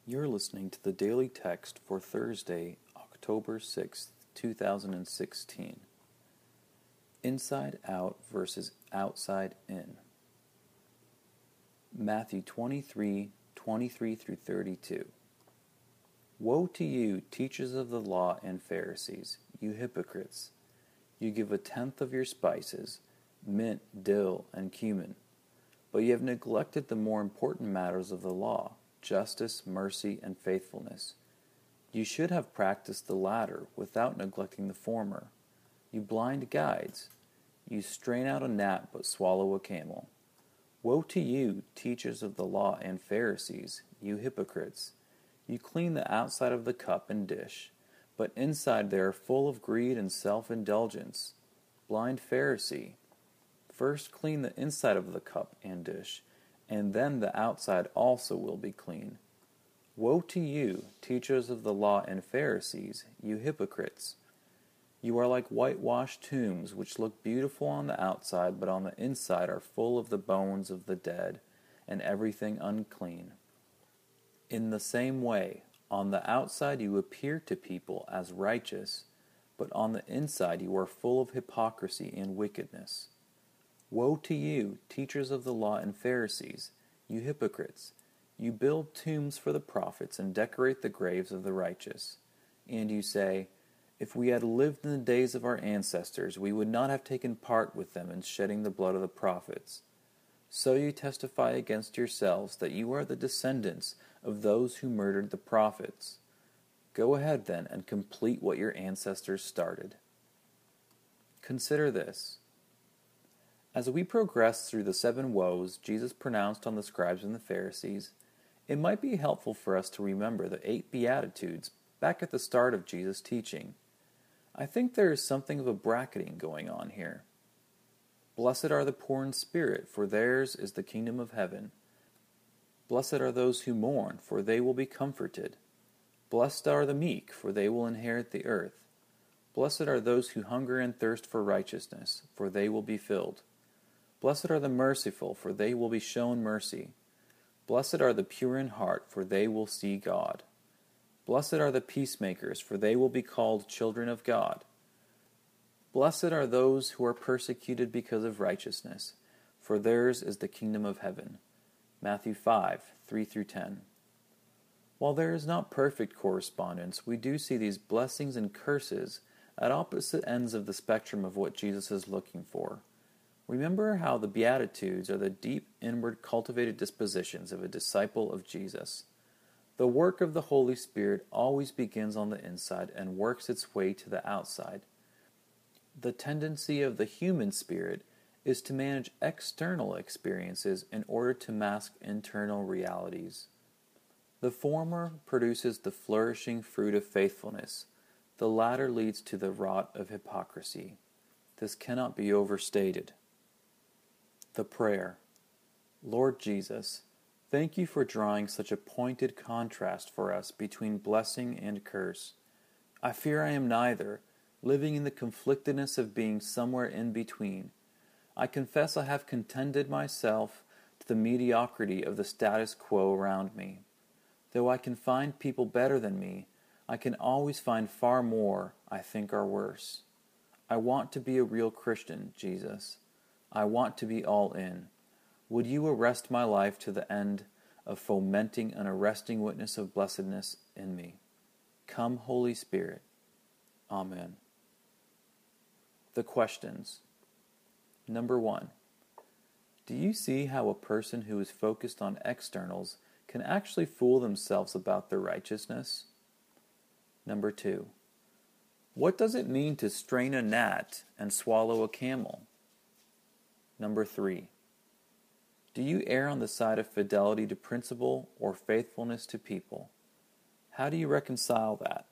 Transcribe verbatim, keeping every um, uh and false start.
You're listening to the Daily Text for Thursday, October sixth, two thousand sixteen. Inside Out versus Outside In. Matthew twenty-three, twenty-three through thirty-two. Woe to you, teachers of the law and Pharisees, you hypocrites! You give a tenth of your spices, mint, dill, and cumin, but you have neglected the more important matters of the law, justice, mercy, and faithfulness. You should have practiced the latter without neglecting the former. You blind guides! You strain out a gnat but swallow a camel. Woe to you, teachers of the law and Pharisees, you hypocrites! You clean the outside of the cup and dish, but inside they are full of greed and self-indulgence. Blind Pharisee! First clean the inside of the cup and dish, and then the outside also will be clean. Woe to you, teachers of the law and Pharisees, you hypocrites! You are like whitewashed tombs, which look beautiful on the outside, but on the inside are full of the bones of the dead, and everything unclean. In the same way, on the outside you appear to people as righteous, but on the inside you are full of hypocrisy and wickedness. Woe to you, teachers of the law and Pharisees, you hypocrites! You build tombs for the prophets and decorate the graves of the righteous. And you say, if we had lived in the days of our ancestors, we would not have taken part with them in shedding the blood of the prophets. So you testify against yourselves that you are the descendants of those who murdered the prophets. Go ahead then and complete what your ancestors started. Consider this. As we progress through the seven woes Jesus pronounced on the scribes and the Pharisees, it might be helpful for us to remember the eight Beatitudes back at the start of Jesus' teaching. I think there is something of a bracketing going on here. Blessed are the poor in spirit, for theirs is the kingdom of heaven. Blessed are those who mourn, for they will be comforted. Blessed are the meek, for they will inherit the earth. Blessed are those who hunger and thirst for righteousness, for they will be filled. Blessed are the merciful, for they will be shown mercy. Blessed are the pure in heart, for they will see God. Blessed are the peacemakers, for they will be called children of God. Blessed are those who are persecuted because of righteousness, for theirs is the kingdom of heaven. Matthew five, three through ten. While there is not perfect correspondence, we do see these blessings and curses at opposite ends of the spectrum of what Jesus is looking for. Remember how the Beatitudes are the deep, inward, cultivated dispositions of a disciple of Jesus. The work of the Holy Spirit always begins on the inside and works its way to the outside. The tendency of the human spirit is to manage external experiences in order to mask internal realities. The former produces the flourishing fruit of faithfulness. The latter leads to the rot of hypocrisy. This cannot be overstated. The prayer. Lord Jesus, thank you for drawing such a pointed contrast for us between blessing and curse. I fear I am neither, living in the conflictedness of being somewhere in between. I confess I have contended myself to the mediocrity of the status quo around me. Though I can find people better than me, I can always find far more I think are worse. I want to be a real Christian, Jesus. I want to be all in. Would you arrest my life to the end of fomenting an arresting witness of blessedness in me? Come, Holy Spirit. Amen. The questions. Number one. Do you see how a person who is focused on externals can actually fool themselves about their righteousness? Number two. What does it mean to strain a gnat and swallow a camel? Number three. Do you err on the side of fidelity to principle or faithfulness to people? How do you reconcile that?